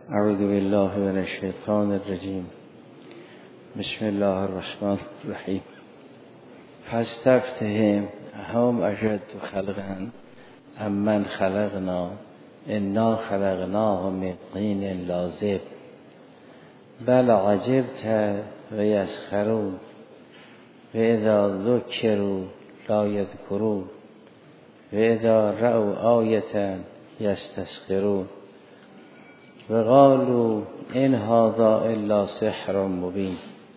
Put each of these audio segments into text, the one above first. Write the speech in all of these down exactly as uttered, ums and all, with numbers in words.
اعوذ بالله من الشیطان الرجیم. بسم الله الرحمن الرحیم. فاستفتهم هم اشد خلقا امن خلقنا انا خلقناهم من طین لازب بل عجبت و یسخرون و اذا ذکروا لا یذکرون و اذا رأوا آیة یستسخرون و قالوا ان هذا الا سحر مبین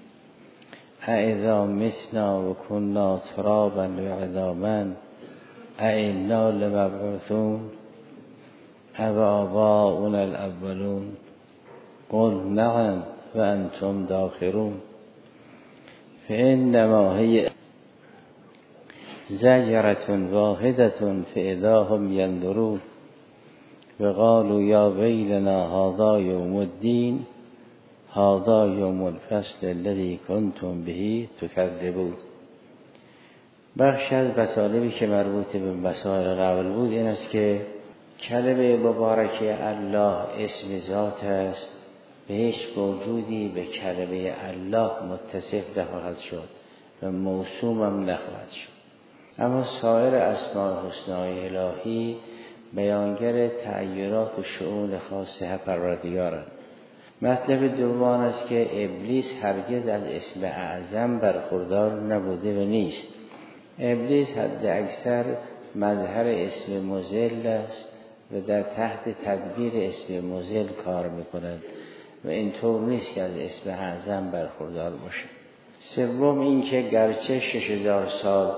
أإذا متنا و كنا ترابا و عظاما أإنا لمبعوثون أو آباؤنا الأولون قل نعم و انتم داخرون فإنما هي زجرة واحدة فإذا هم ينظرون و قالوا یا ویلنا هذا یوم الدین هذا یوم الفصل الذی کنتم به تکذبون. بخش از مطالبی که مربوط به مسائل قبل بود این است که کلمه مبارکه الله اسم ذات است و هیچ موجودی به کلمه الله متصف نخواهد شد و موسوم هم نخواهد شد. اما سایر اسماء الحسنی الهی بیانگر تعیرات و شؤون خاص پروردگارند. مطلب دوم است که ابلیس هرگز از اسم اعظم برخوردار نبوده و نیست. ابلیس حد اکثر مظهر اسم مضل است و در تحت تدبیر اسم مضل کار میکند و اینطور نیست که از اسم اعظم برخوردار باشه. سوم این که گرچه شش هزار سال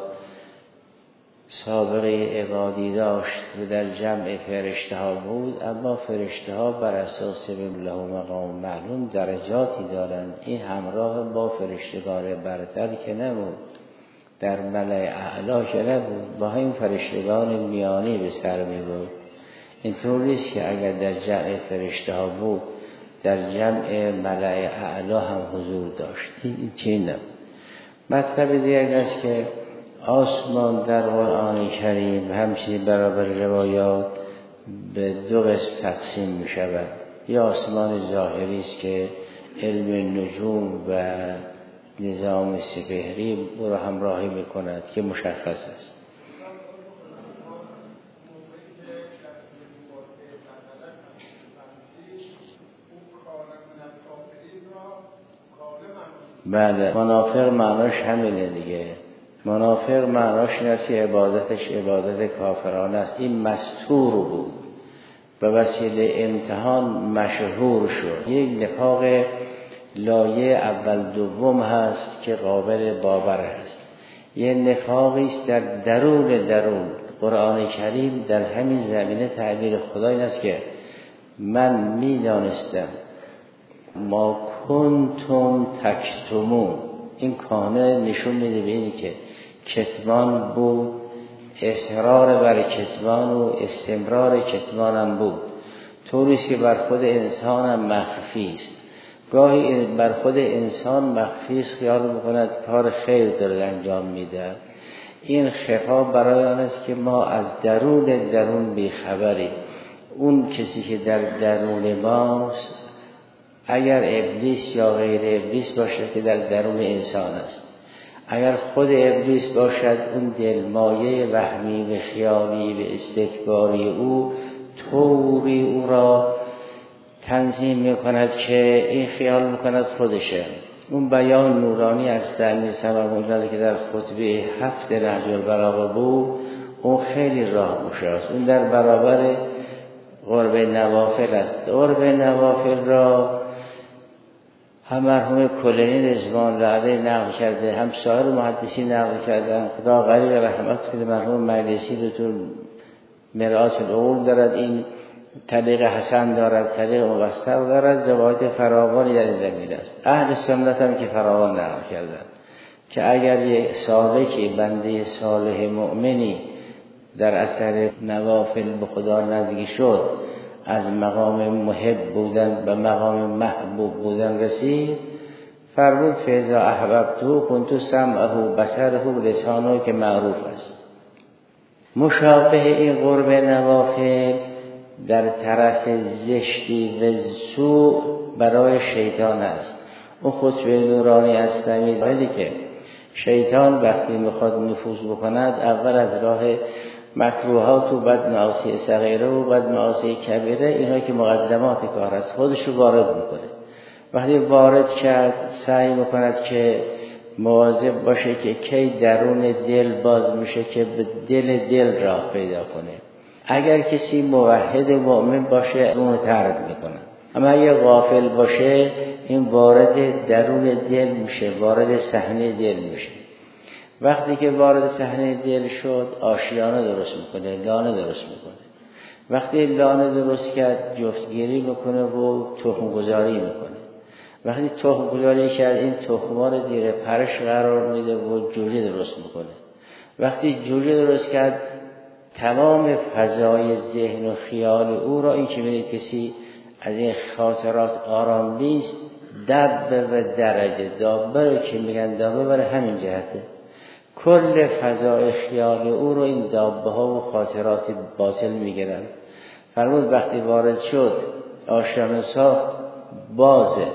سابقه عبادی داشت و در جمع فرشته ها بود، اما فرشته ها بر اساس له مقام معلوم درجاتی دارند. این همراه با فرشتگان برتر که نبود، در ملأ اعلی که نبود، با این فرشتگان میانی به سر می بود. اینطور نیست که اگر در جمع فرشته ها بود در جمع ملأ اعلی هم حضور داشت. این چین نبود. مطلب دیگر است که آسمان در قرآن کریم همچنین برابر روایات به دو قسم تقسیم می شود. یا آسمان ظاهری است که علم نجوم و نظام سپهری او را همراهی می کند که مشخص است. بله، منافق معناش همینه دیگه. منافق معناش این است که عبادتش عبادت کافرانه است. این مستور بود و وسیله امتحان مشهور شد. یک نفاق لایه اول دوم هست که قابل باور هست. یک نفاقی است در درون درون. قرآن کریم در همین زمینه تعبیر خدا این است که من میدانستم ما کنتم تکتمون. این کانه نشون میده به اینی که کتمان بود، اصرار بر کتمان و استمرار کتمان هم بود. طوریست که بر خود انسان هم مخفی است. گاهی بر خود انسان مخفی است، خیال میکند کار خیر داره انجام میده. این خفا برای آن است که ما از درون درون بیخبریم. اون کسی که در درون ماست، اگر ابلیس یا غیر ابلیس باشد که در درون انسان است، اگر خود ابلیس باشد، اون دلمایه وهمی و خیالی و استکباری او طوری او را تنظیم میکند که این خیال میکند خودشه. اون بیان نورانی از دنی سلام الله که در خطبه هفت نهج البلاغه بود، اون خیلی راه گشاست. اون در برابر قرب نوافل است. قرب نوافل را هم مرحوم کلینی رضوان الله علیه نقل کرده، هم سایر محدثین نقل کردن. خدا غریق رحمت کنه مرحوم مجلسی دکتر مرآت العقول دارد، این طریق حسن دارد، طریق مبسط دارد، روایت فراوانی در این زمینه است. اهل سنت هم که فراوان نقل کردن که اگر یک سالکی بنده صالح مؤمنی در اثر نوافل به خدا نزدیک شد، از مقام محب بودن به مقام محبوب بودن رسید، فرمود فاذا احببته كنت سمعه بصره لسانه که معروف است. مشابه این قرب نوافل در طرف زشتی و سوء برای شیطان است. اون خطبه نورانی اسلامی ولی که شیطان وقتی میخواد نفوذ بکند اول از راه مکروهات و بعد معاصی صغیره و بعد معاصی کبیره، اینا که مقدمات کار است، خودش رو وارد میکنه. وقتی وارد کرد سعی میکند که مواظب باشه که کی درون دل باز میشه که به دل دل راه پیدا کنه. اگر کسی موحد و مؤمن باشه اون طرد میکنه، اما اگه غافل باشه این وارد درون دل میشه، وارد صحنه دل میشه. وقتی که وارد صحنه دل شد آشیانه درست میکنه، لانه درست میکنه. وقتی لانه درست کرد جفتگیری میکنه و تخم گذاری میکنه. وقتی تخم گذاری کرد این تخم‌ها رو زیر پرش قرار میده و جوجه درست میکنه. وقتی جوجه درست کرد تمام فضای ذهن و خیال او را، این که ببینید کسی از این خاطرات آرام نیست، دب و درجه دابه که میگن دابه برای همین جهته، کل فضای خیال او رو این دابه ها و خاطرات باطل میگیرن. فرمود وقتی وارد شد آشیانه ساخت بازه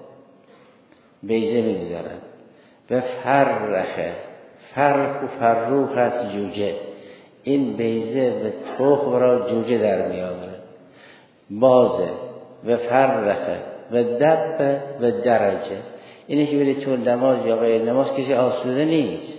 بیزه میگذارن و فرخه، فرق و فروخ از جوجه، این بیزه و تخم را جوجه در می آورد. بازه و فرخه و دب و درجه. اینه که برید تو نماز یا غیر نماز کسی آسوده نیست،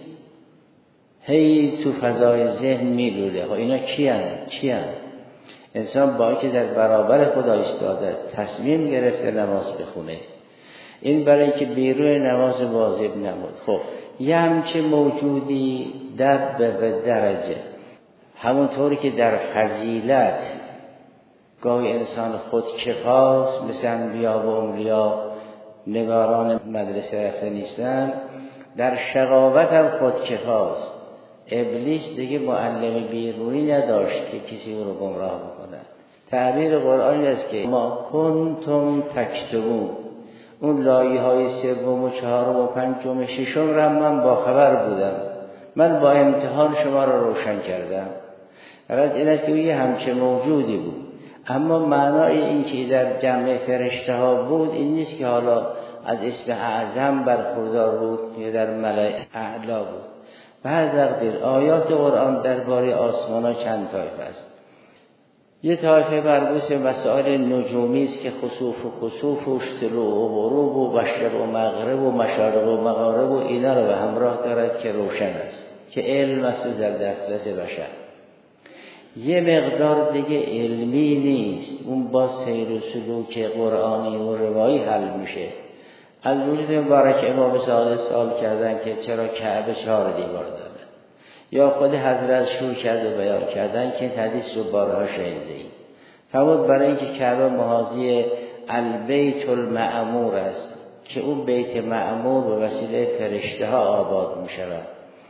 هی تو فضای ذهن میلوله. اینا کی هستند؟ چی هستند؟ انسان با اینکه در برابر خدا ایستاده تصمیم گرفته نماز بخونه، این برای اینکه بیرون نماز واجب نمود. خب یه همچه موجودی دب و درجه، همونطوری که در فضیلت گاهی انسان خودکفاست، مثل انبیا و اولیا نگاران مدرسه رفته نیستن، در شقاوت هم خودکفاست. ابلیس دیگه معلم بیرونی نداشت که کسی او رو گمراه بکند. تعبیر قرآنی است که ما کنتم تکتبون، اون لایه های سوم و چهارم و پنجم و ششم را من با خبر بودم، من با امتحان شما را روشن کردم. راز این است که او یه همچه موجودی بود، اما معنای این که در جمع فرشته ها بود این نیست که حالا از اسم اعظم برخوردار بود یا در ملأ اعلا بود. بعد تقدیر آیات قرآن درباره آسمان ها چند طایفه است. یه طایفه مربوط به مسائل نجومی است که خسوف و کسوف و طلوع و غروب و مشرق و مغرب و مشارق و مغارب و اینا رو به همراه دارد که روشن است، که علم است در دسترس بشر. یه مقدار دیگه علمی نیست، اون با سیر و سلوک قرآنی و روایی حل میشه. از وجود مبارک امام صادق سوال کردن که چرا کعبه چهار دیوار داره، یا خود حضرت شروع کرده بیان کردن که حدیث رو بارها شنیدید. فرمود برای اینکه کعبه محاذی البیت المعمور است که اون بیت معمور به وسیله فرشته ها آباد می شود.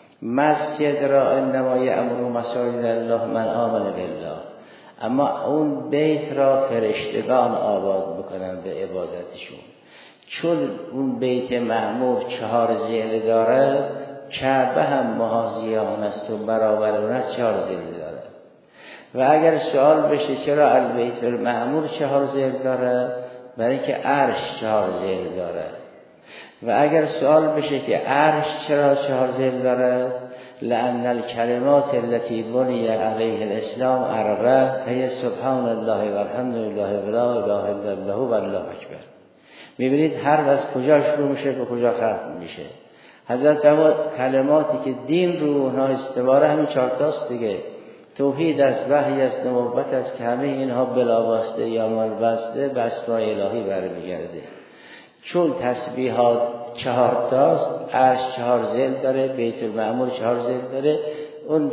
مسجد را انما یأمر مساجد الله من آمن بالله، اما اون بیت را فرشتگان آباد بکنن به عبادتشون. چون اون بیت معمور چهار ذیل داره، کعبه هم محاذی آن است و برابر اون است، چهار ذیل داره. و اگر سوال بشه چرا البیت المعمور چهار ذیل داره، برای اینکه عرش چهار ذیل داره. و اگر سوال بشه که عرش چرا چهار ذیل داره، لأن الکلمات التي بني علیه الاسلام اربع هی سبحان الله و الحمد لله و لا اله الا الله و الله اکبر. میبینید حرف از کجا شروع میشه به کجا ختم میشه. حضرت کلماتی که دین رو اونها استواره همین چهار تاست دیگه. توحید است، وحی است، نبوت است، که همه اینها بلا واسطه یا مال بسته به اسماء الهی برمیگرده. چون تسبیحات چهار تاست، عرش چهار ذیل داره، بیت المعمور چهار ذیل داره، اون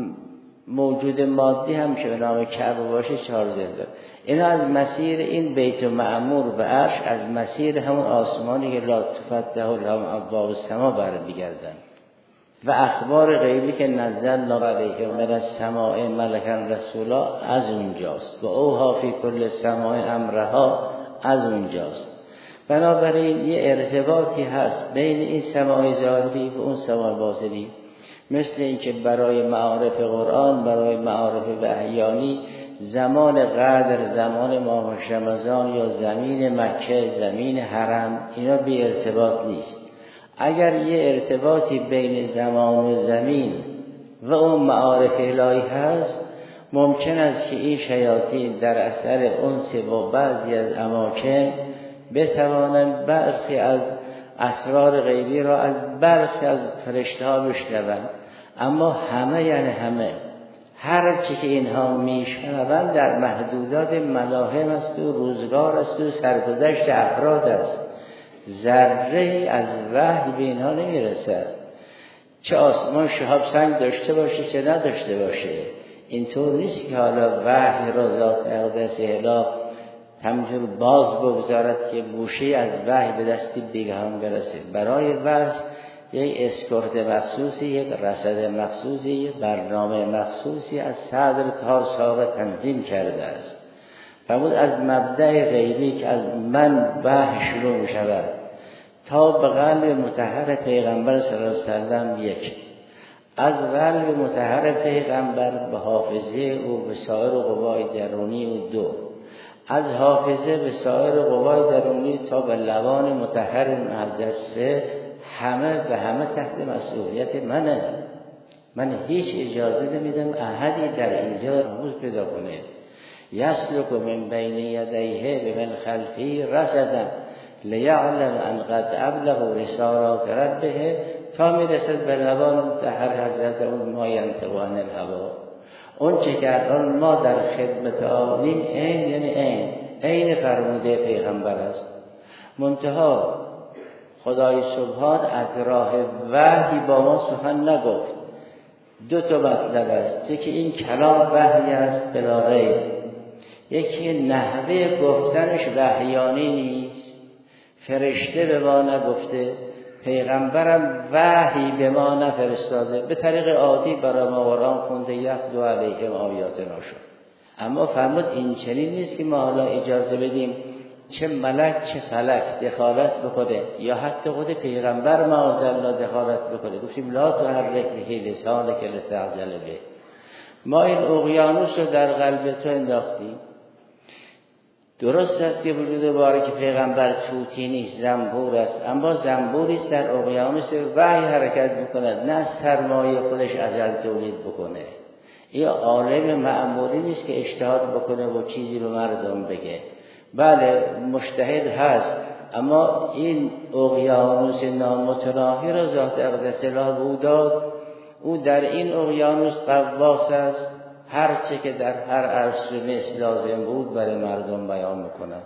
موجود مادی هم که به نام کعبه باشه چهار ذیل داره. اینا از مسیر این بیت المعمور و عرش، از مسیر همون آسمانی که لا تفتح لهم ابواب السما برمیگردن. و اخبار غیبی که نزلنا علیهم من السماء ملکا رسولا از اونجاست و اوها فی کل سماء امرها از اونجاست. بنابراین یه ارتباطی هست بین این سماع ظاهری و اون سماع باطنی، مثل این که برای معارف قرآن، برای معارف وحیانی زمان قدر، زمان ماه رمضان یا زمین مکه، زمین حرم، اینا بی ارتباط نیست. اگر یه ارتباطی بین زمان و زمین و اون معارف الهی هست، ممکن است که این شیاطین در اثر انس با بعضی از اماکن بتوانند برخی از اسرار غیبی را از برخی از فرشته ها بشنوند، اما همه یعنی همه هر چی که اینها میشنوند در محدودات ملاهم است و روزگار است و سرگذشت افراد است. ذره از وحی به اینها نمیرسد. چه آسمان شهاب سنگ داشته باشه چه نداشته باشه، اینطور نیست که حالا وحی را ذات اقدس الهی همجور باز بگذارد که گوشه از وحی به دستی بیگهان برسه. برای وحی یک اسکورت مخصوصی، یک رصد مخصوصی، یک برنامه مخصوصی از صدر تا ساق تنظیم کرده است. فرمود از مبدأ غیبی که از من وحی شروع می شود تا به قلب مطهر پیغمبر صلی الله علیه وسلم یک، از قلب مطهر پیغمبر به حافظه او به سایر قوای درونی او دو، از حافظه به سایر قوای درونی تا به لبان مطهر مقدس همه به همه تحت مسئولیت منه. من هیچ اجازه نمیدم احدی در اینجا رموز پیدا کنه. یسلک من بین یدیه به من خلفی رصدا لیعلم ان قد ابلغ رسالات ربه، تا میرسد به لبان مطهر حضرت اون ما ینطق عن الهوا. اون چه که الان ما در خدمت آنیم عین یعنی عین عین فرموده پیغمبر است. منتها خدای سبحان از راه وحی با ما سخن نگفت. دو تا مطلب است، یکی این کلام وحی است بلا ریب، یکی نحوه گفتنش وحیانی نیست، فرشته به ما نگفته، پیغمبرم وحی به ما نفرستاده، به طریق عادی برای ما قرآن خونده یتلو علیهم آیاتنا شد. اما فرمود این چنین نیست که ما حالا اجازه بدیم چه ملک چه فلک دخالت بکنه یا حتی خود پیغمبر معاذالله دخالت بکنه. گفتیم لا تحرک به لسانک لتعجل به. ما این اقیانوس رو در قلب تو انداختیم. درست است که وجود بارک پیغمبر توتی نیست، زنبور است، اما زنبوری است در اقیانوس وحی حرکت میکند، نه سرمایه خودش ازل تولید بکنه. این عالم معمولی نیست که اجتهاد بکنه و چیزی به مردم بگه. بله مجتهد هست، اما این اقیانوس نامتناهی را ذات اقدس الهی او داد. او در این اقیانوس غواص است، هر چه که در هر عرصه مثل لازم بود برای مردم بیان میکند.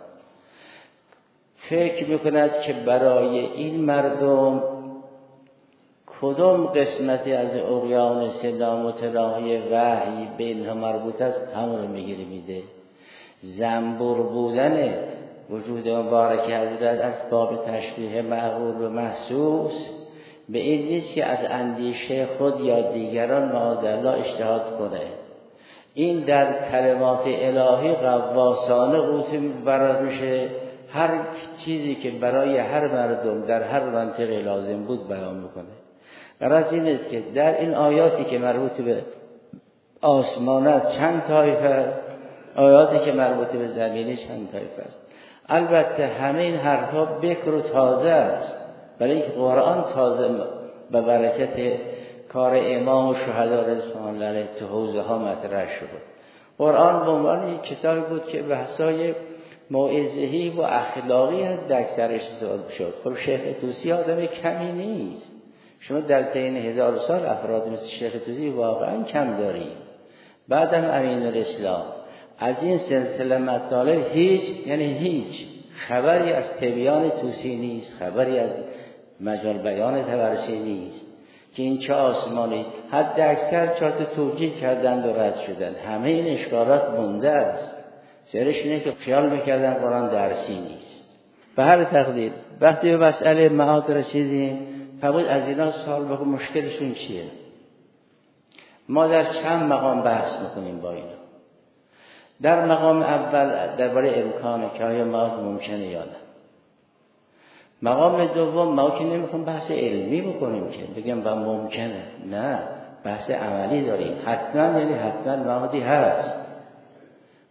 فکر میکند که برای این مردم کدام قسمتی از اقیانوس نامتناهی وحی به اینها مربوط است، همون رو میگیری میده. زنبور بودن وجود مبارک حضرت از باب تشبیه معقول و محسوس به این نیست که از اندیشه خود یا دیگران معاذالله اجتهاد کنه. این در کلمات الهی غواصانه قوطی برای میشه، هر چیزی که برای هر مردم در هر منطقه لازم بود بیان میکنه. غرض این است که در این آیاتی که مربوط به آسمانات چند طایفه است، آیاتی که مربوط به زمینی چند طایفه است. البته همه این حرفا بکر و تازه است، برای اینکه قرآن تازه به برکت کار امام و شهدا رضوان الله علیهم تو حوزه ها مطرح شد. قرآن به عنوان یک کتابی بود که بحثای موعظه‌ای و اخلاقی حد اکثر استفاده شد. خب شیخ طوسی آدم کمی نیست. شما در طین هزار سال افراد مثل شیخ طوسی واقعا کم دارید. بعدم امین الاسلام. از این سلسله مطالب هیچ یعنی هیچ خبری از تبیان طوسی نیست، خبری از مجال بیان طبرسی نیست که این چه آسمانی است. حد اکثر چهار تا توجیه کردند و رد شدند. همه این اشکالات مونده است. سرش اینه که خیال میکردن قرآن درسی نیست. به هر تقدیر وقتی به مسئله معاد رسیدیم، فرمود از اینا سوال بکن مشکلشون چیه. ما در چند مقام بحث میکنیم با اینا. در مقام اول درباره امکانه که آیا معاد ممکنه یا نه. مقام دوم ما که نمیخوام بحث علمی بکنیم که بگم با ممکنه، نه، بحث عملی داریم. حتما یعنی حتما معادی هست.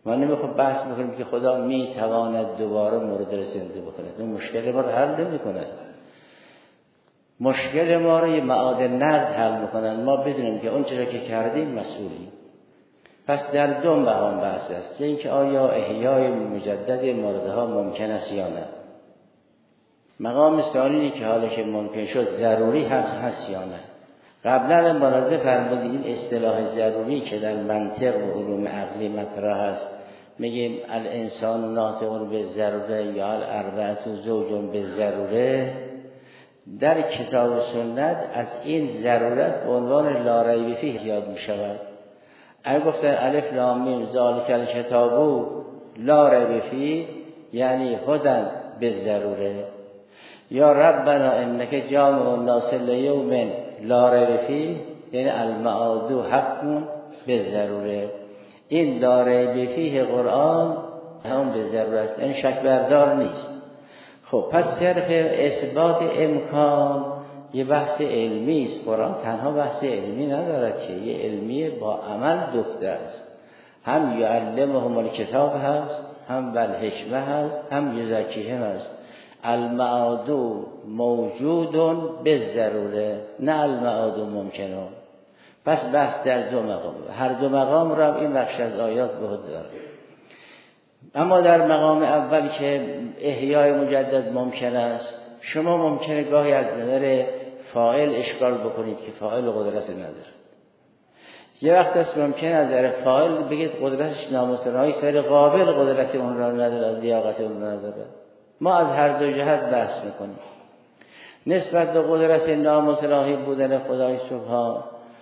ما نمیخوام بحث میکنیم که خدا میتواند دوباره مرده رو زنده بکنه. اون مشکل ما رو حل نمیکنه. مشکل ما رو یه معاد نقد حل میکنن. ما بدونیم که اون چیزی که کردیم مسئولیم. پس در دو مقام بحث است. این که آیا احیای مجدد مرده ها ممکن است یا نه. مقام ثانی که حالا که ممکن شد ضروری هست هست یا نه. قبلا ملاحظه فرمودید این اصطلاح ضروری که در منطق و علوم عقلی مطرح است، میگیم الانسان ناطق بالضروره یا الاربعه زوج بالضروره، در کتاب و سنت از این ضرورت به عنوان لا ریب فیه یاد می شود. اگه گفتن الف لام میم ذالک الکتاب لا ریب فیه یعنی هدی بالضروره، یا ربنا انک جامع الناس لیوم لا ریب فیه یعنی المعاد حق بالضروره. این لا ریب فیه قرآن هم به ضرورت است، این شک بردار نیست. خب پس صرف اثبات امکان یه بحث علمی است. قرآن تنها بحث علمی ندارد که یه علمی با عمل دخته است. هم یعلمهم الکتاب هست، هم والحکمه هست، هم یزکیهم هست. المعاد موجود بالضروره نه المعاد ممکنه. پس بحث در دو مقام، هر دو مقام را این بخش از آیات به خود داره. اما در مقام اول که احیای مجدد ممکن است، شما ممکنه گاهی از نظر فاعل اشکال بکنید که فاعل قدرت نداره. یه وقت است ممکن از نظر فاعل بگید قدرتش نامتناهی است ولی قابل قدرت اون را نداره، لیاقت اون را نداره. ما از هر دو جهت بحث میکنیم. نسبت به قدرت نامتناهی بودن خدای سبحان،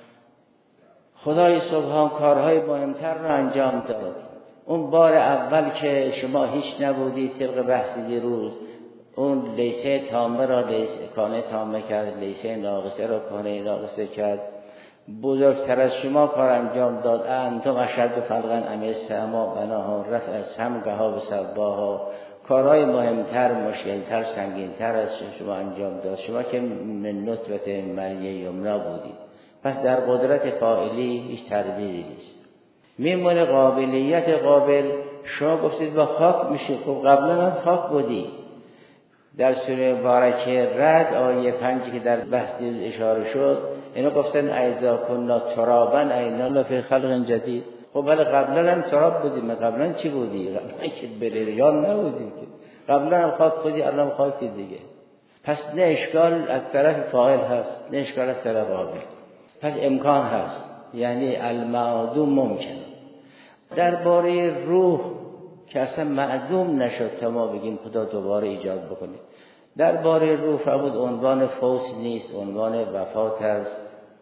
خدای سبحان کارهای مهمتر را انجام داد. اون بار اول که شما هیچ نبودید طبق بحث دیروز، اون لیسه تامه را لیسه کانه تامه کرد، لیسه ناقصه را کانه ناقصه کرد. بزرگتر از شما کار انجام داد. انتم اشد خلقا ام السما بناها رفع سمکها و سواها. کارهای مهمتر، مشکلتر، سنگینتر از شما انجام داد. شما که من نطفه منی یمنا بودید. پس در قدرت فاعلی هیچ تردیدی نیست. میمونه قابلیت قابل. شما گفتید با خاک میشه. خب قبلا هم خاک بودی. در سوره مبارکه رعد آیه پنج که در بحث دیروز اشاره شد، اینو گفتن ایذا کنا ترابا اینا لفی خلق جدید. خب ولی قبلا هم تراب بودی. ما قبلا چی بودی؟ قبلا که بریان نبودی که. قبلا هم خاک بودی، الان خاکی دیگه. پس نه اشکال از طرف فاعل هست، نه اشکال از طرف قابل. پس امکان هست، یعنی المعدوم ممکن. درباره روح که اصلا معدوم نشد تا ما بگیم خدا دوباره ایجاد بکنه. درباره روح فرمود عنوان فوت نیست، عنوان وفات است.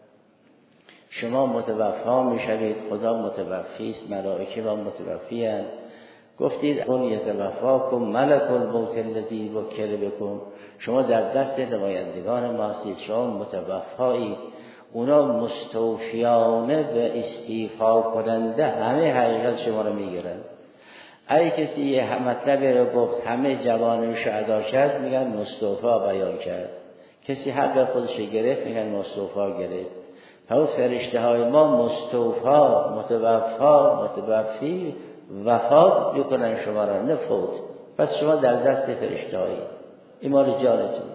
شما متوفا میشوید، خدا متوفی است، ملائکه و متوفی اند. گفتید قل یتوفاکم ملک الموت الذی وکل بکم. شما در دست نمایندگان ما هستید، شما متوفایید. اونا مستوفیانه و استیفا کننده همه حقیقت شما رو میگیرن. اگه کسی یه مطلب رو گفت همه جوانش ادا کرد میگن مستوفا بیان کرد. کسی حق خودش گرفت میگن مستوفا گرفت. پس فرشته های ما مستوفا، متوفا، متوفی وفات میکنن شما را، نه فوت. پس شما در دست فرشته هایی. این مال جانتون.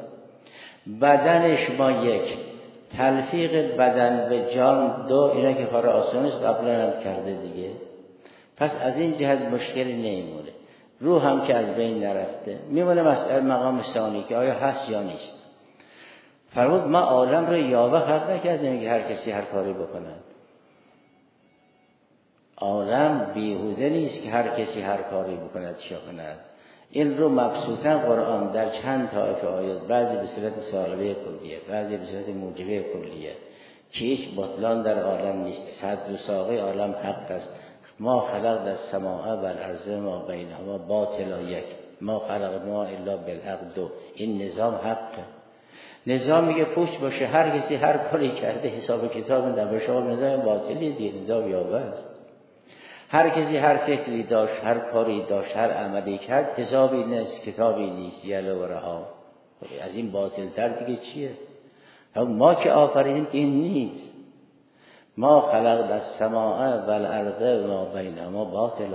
بدن شما یک، تلفیق بدن به جان دو. اینا که کار آسان است قبلا هم کرده دیگه. پس از این جهت مشکلی نمیمونه. روح هم که از بین نرفته. میمونه مسئله مقام ثانی که آیا هست یا نیست. فرمود ما عالم رو یاوه خلق نکردیم که هر کسی هر کاری بکنند. عالم بیهوده نیست که هر کسی هر کاری بکند چه کند. این رو مبسوطا قرآن در چند طایفه آیات، بعضی به صورت سالبه کلیه، بعضی به صورت موجبه کلیه، که هیچ بطلان در عالم نیست. صد و ساقه عالم حق است. ما خلق در سماع و الارض ما بینهما باطلا یک ما خلقنا الا بالحق دو. این نظام حقه. نظامی که پوچ باشه هر کسی هر کاری کرده حساب کتاب نباشه نظام باطلی دیگه، نظام یاوه است. هر کسی هر فکری داشت، هر کاری داشت، هر عملی کرد، حسابی نیست، کتابی نیست، یلو و رها. از این باطل تر دیگه چیه؟ ما که آفریدیم که این نیست. ما خلق السماء والارض ما بینهما باطلا.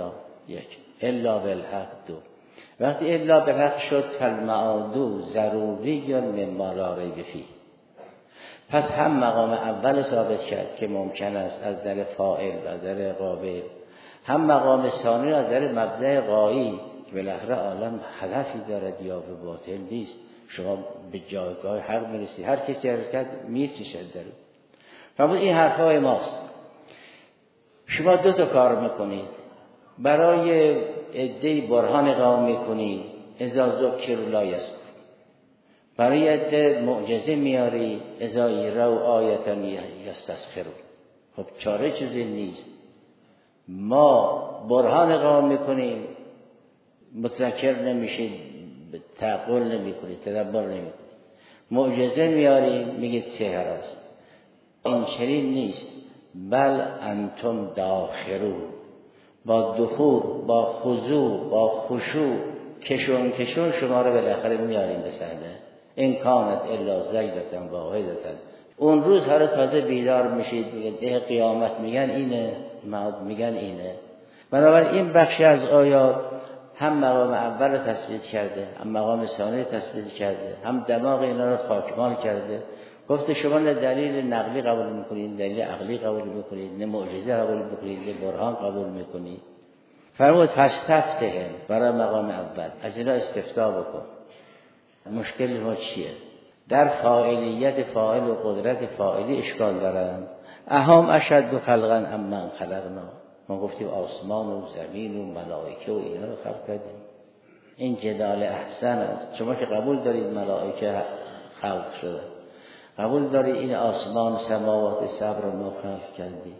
یک. الا بالحق دو. وقتی الا بالحق شد فالمعادو ضروری مما لا ریب فیه. پس هم مقام اول ثابت کرد که ممکن است از در فاعل و از در قابل، هم مقام ثانی از در مبدأ غایی که بالاخره عالم هدفی دارد یا به باطل نیست. شما به جایگاه حق میرسید، هر کسی حرکت میرچشد داره. فرمود این حرفای ماست. شما دو تا کار میکنید. برای عده برهان قائم میکنید اذا ذکر لا یذکر، برای عده معجزه میاری اذا یروا آیه یستسخرون. خب چاره چیزی نیست. ما برهان قائم میکنیم متذکر نمیشید، تعقل نمیکنید، تدبر نمیکنید. معجزه میاریم میگید سحر است. این چنین نیست. بل انتم داخرون، با دخول، با خضوع، با خشوع کشون کشون شما رو بالاخره میاریم به صحنه. این کانت الا زیدتن واحدتن. اون روز هر تازه بیدار میشید میگه ده قیامت میگن اینه، میگن اینه. بنابراین این بخشی از آیات هم مقام اول رو تثبیت کرده، هم مقام ثانی رو تثبیت کرده، هم دماغ اینا رو خاکمال کرده. گفته شما نه دلیل نقلی قبول میکنید، نه دلیل عقلی قبول میکنید، نه معجزه قبول میکنید، نه برهان قبول میکنید. فرمود فاستفتهم برای مقام اول از اینا استفتاء بکن. مشکل ما چیه؟ در فاعلیت فاعل و قدرت فاعلی اشکال دارن. اهم اشد خلقا ام من خلقنا. ما گفتیم آسمان و زمین و ملائکه و اینا رو خلق کردیم. این جدال احسن است. شما که قبول دارید ملائکه خلق شده، قبول دارید این آسمان سماوات سبع رو ما خلق کردیم.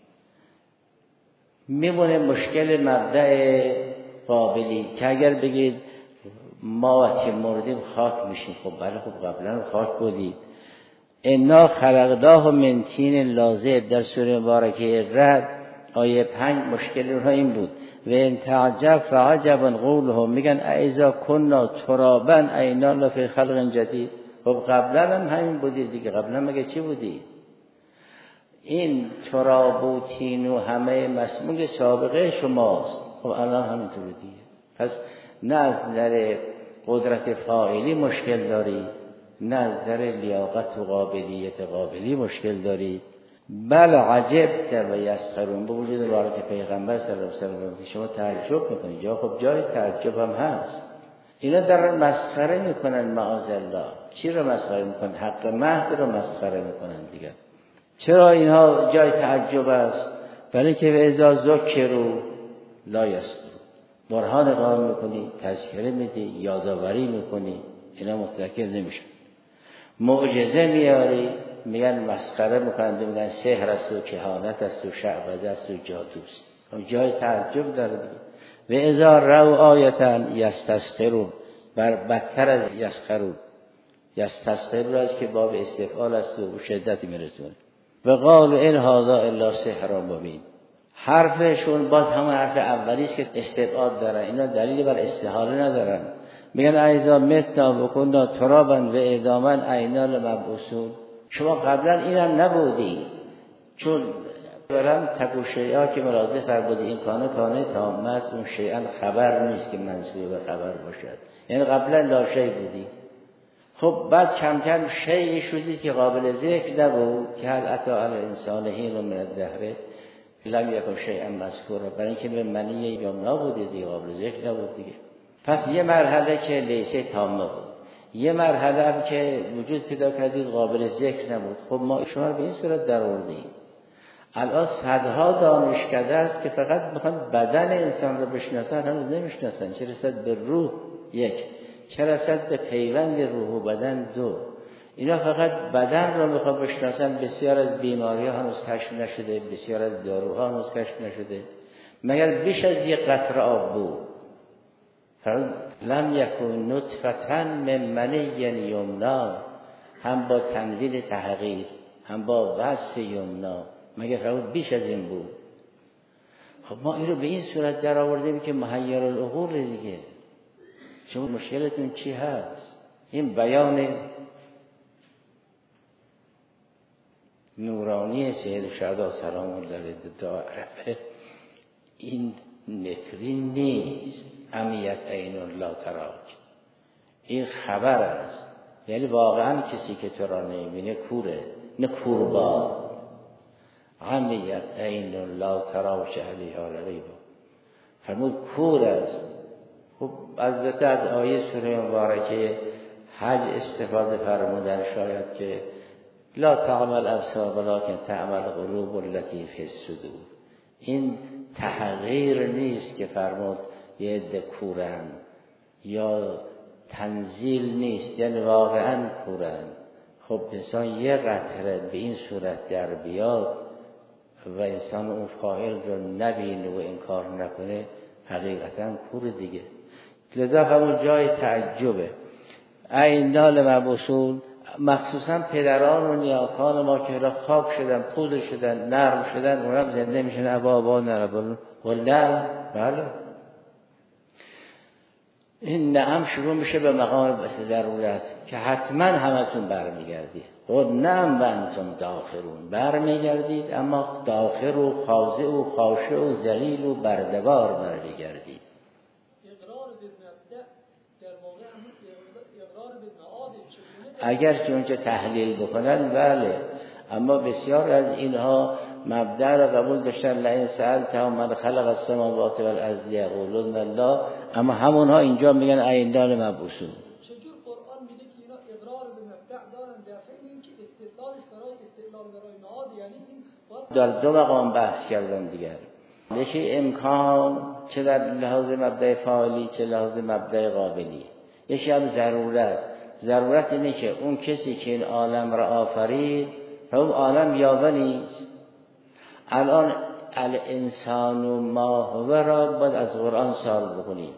میمونه مشکل مبدأ قابلی که اگر بگید ما وقتی مردیم خاک میشیم، خب بله خب قبلا خاک بودید. انا خلقناه من طین لازب در سوره مبارکه رعد آیه پنج مشکل اونها این بود و ان تعجب فعجب قولهم، میگن اذا كنا ترابا اینا لفی خلق جدید. خب قبلا هم همین بودید دیگه. قبلا مگه چی بودید؟ این تراب و طین و همه مسموم سابقه شماست. خب الان همینطور دیگه. پس نه از نظر قدرت فاعلی مشکل دارید، نه از نظر لیاقت و قابلیت قابلی مشکل دارید. بل عجبت و یسخرون. به وجود بارک پیغمبر صلی الله علیه و سلم شما تعجب میکنید. جا خب جای تعجب هم هست. اینا دارن مسخره میکنن معاذالله. چی رو مسخره میکنن؟ حق محض رو مسخره میکنن دیگه. چرا اینها جای تعجب است؟ برای که به اذا ذکروا لا یذکرون. برهان قائم میکنی، تذکره میدی، یادآوری میکنی، اینا متذکر نمیشن. معجزه میاری، میگن مسخره میکنن، میگن سحر است و کهانت است و شعبده است و جادوست. جای تعجب داره دیگه. و اذا رأوا آیة یستسخرون، بر بدتر از یسخرون. یستسخرون است که باب استفعال است و شدتی میرسونه. و قالوا ان هذا الا سحر مبین. حرفشون باز همون حرف اولی است که استبعاد دارن. اینا دلیلی بر استحاله ندارن. میگن ایذا متنا و کنا ترابا و عظاما اینا لمبعوثون. شما قبلا اینم نبودی. چون برام تکو شیئا که ملاحظه فرمودی این کانه کانه تام است، اون شیئا خبر نیست که منسوب به خبر باشد. یعنی قبلا لا شیء بودی. خب بعد کم کم شیء شدی که قابل ذکر نبود که هل اتی علی الانسان حین من الدهر لم یکن شیئا مذکورا. برای اینکه به معنی یمنا بودی دیگه، قابل ذکر نبود دیگه. پس یه مرحله که لیسه تامه بود، یه مرحله هم که وجود پیدا کردید قابل ذکر نبود. خب ما شما رو به این صورت در آوردیم. الان صدها دانشکده است که فقط میخوان بدن انسان رو بشناسن، هنوز نمیشناسن. چه رسد به روح یک، چه رسد به پیوند روح و بدن دو. اینا فقط بدن رو میخوان بشناسن. بسیار از بیماری ها هنوز کشف نشده، بسیار از داروها هنوز کشف نشده، مگر بیش از یک قطره آب بود. فرض لم یکن نطفة من منی یمنا، هم با تنزیل تحقیر هم با وصف یمنا، مگر فرض بیش از این بود. خب ما این رو به این صورت در آوردیم که محیر العقول دیگه. شما مشکلتون چی هست؟ این بیان نورانی سید شهدا سلام الله علیه عرفه، این نفرین نیست. امیت عین لا تراک، این خبر است. یعنی واقعا کسی که تو را نمیبینه کوره، نه کورباد. امیت عین لا تراک علیها رقیب، فرمود کور است. خب البته از آیه سوره مبارکه حج استفاده فرمودن، شاید که لا تعمل ابصار ولکن تعمل قلوب التي فی الصدور. این تحقیر نیست که فرمود یه عده کورن، یا تنزیل نیست، یعنی واقعا کورن. خب انسان یه قطره به این صورت در بیاد و انسان اون فاعل رو نبینه و انکار نکنه، حقیقتا کور دیگه. لذا همون جای تعجبه. این نال مبسول، مخصوصا پدران و نیاکان ما که را خاک شدن، پودر شدن، نرم شدن، اونم زنده میشن. ابا ابا نربون قل نه. بله این نعم شروع میشه به مقام بس ضرورت که حتما همتون برمیگردید. قل نعم و انتم داخرون، برمیگردید، اما داخر و خاضع و خاشع و ذلیل و بردبار برمیگردید. اگر که اونجا تحلیل بکنن بله، اما بسیار از اینها مبدأ را قبول داشتن. لئن سألتهم من خلق السماوات والارض یقولون الله، اما همونها اینجا میگن ایندال مبعوثون. چجور قرآن میگه که اینا اقرار به مبدأ دارن، در حین اینکه استدلالش برای استدلال برای معاد، یعنی این در دو مقام بحث کردن دیگر. یکی امکان، چه در لحاظ مبدأ فاعلی چه لحاظ مبدأ قابلی. یکی هم ضرورت. ضرورت اینه که اون کسی که این عالم را آفرید اون عالم یاوه نیست. الان الانسان و ما هو را باید از قرآن سوال بکنیم.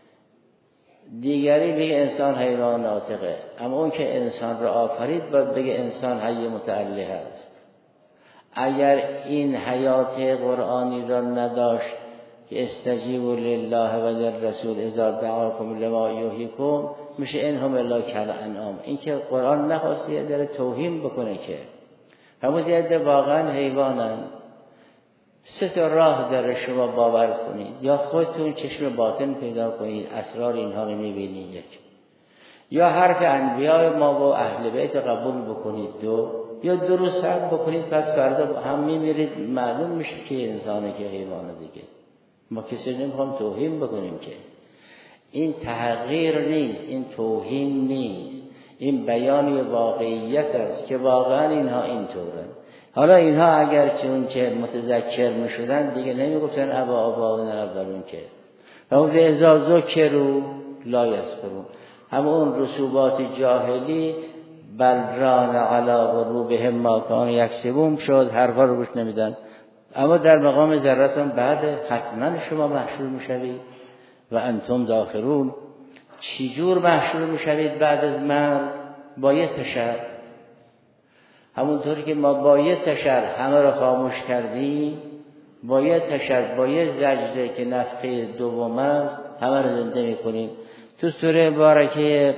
دیگری بگه انسان حیوان ناطقه، اما اون که انسان را آفرید باید بگه انسان حی متعلق است. اگر این حیات قرآنی را نداشت که استجیبوا لله و للرسول اذا دعاکم لما یحییکم، میشه انهم الا کالانعام. این که قرآن نخواسته داره توهین بکنه که همون دیگه واقعا حیوانن. سه تا راه داره شما باور کنید، یا خودتون چشم باطن پیدا کنید اسرار اینها رو میبینید، یک یا حرف انبیاء ما و اهل بیت قبول بکنید، دو یا درست هم بکنید پس فردا هم میمیرید معلوم میشه که انسانه که حیوانه دیگه. ما کسی نمیخوام توهین بکنیم که این تحقیر نیست، این توهین نیست، این بیانی واقعیت است که واقعا اینها اینطورن. حالا اینها اگر چون که متذکر میشدن دیگه نمیگفتن ابا ابا نربلون که همون به ازا ذکرو لا یذکرون، همون رسوبات جاهلی بلران علا و رو به هم ما کان یکسبون شد، حرفا رو گوش نمیدن. اما در مقام ذرتان بعد حتما شما محشور میشوید و انتم داخرون. چجور محشور میشوید بعد از مرگ؟ با یه تشر. همونطوری که ما با یه تشر همه رو خاموش کردیم، با یه تشر با یه زجره که نفخه دوم است همه رو زنده میکنیم. تو سوره مبارکه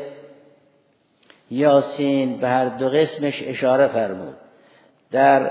یاسین به هر دو قسمش اشاره فرمود. در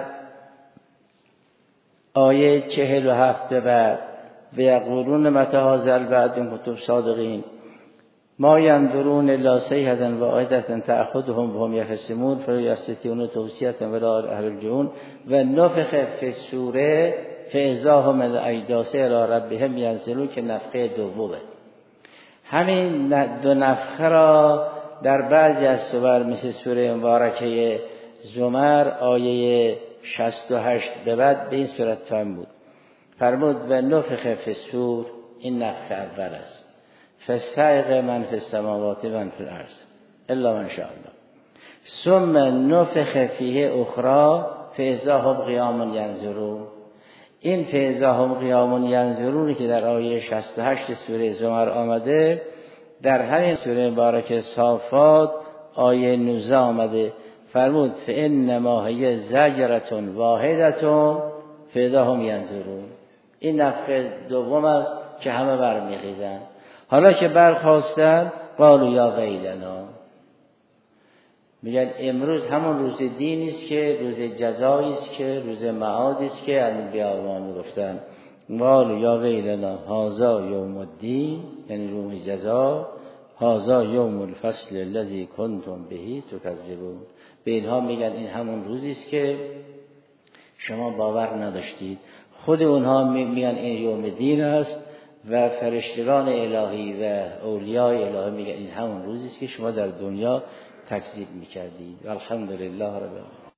آیه چهل و هفت به بعد و یقولون متی هذا الوعد ان کنتم صادقین ما ینظرون الا صیحة واحدة تأخذهم وهم یخصمون فلا یستطیعون توصیة ولا اهل الجنون و نفخ فی الصور فاذا هم من الاجداث الی ربهم ینزلون که نفخه دومه. همین دو نفخه را در بعضی از سور مثل سوره مبارکه زمر آیه شصت و هشت به بعد به این صورت فرمود فرمود و نفخ فی الصور، این نفخه اول است، فاستعق من فی السماوات و من فی الارض الا من شاء الله ثم نفخ فیه اخرى فاذا هم قیام ینظرون. این فاذا هم قیام ینظرون که در آیه شصت و هشت سوره زمر آمده در همین سوره مبارکه صافات آیه نوزده آمده. فرمود فانما هی زجرة واحدة فاذا هم ینظرون. این نفخه دوم است که همه برمیخیزن. حالا که برخاستن قالوا یا ویلنا، میگن امروز همون روز دینی است که روز جزایی است که روز معادی است که انبیاء ما میگفتن قالوا یا ویلنا هذا یوم الدین، یعنی روز جزا، هذا یوم الفصل الذی کنتم به تکذبون. به اینها میگن این همون روزی است که شما باور نداشتید. خود اونها میگن این یوم دین است و فرشتگان الهی و اولیای الهی میگن این همون روزی است که شما در دنیا تکذیب میکردید. الحمدلله رب العالمین.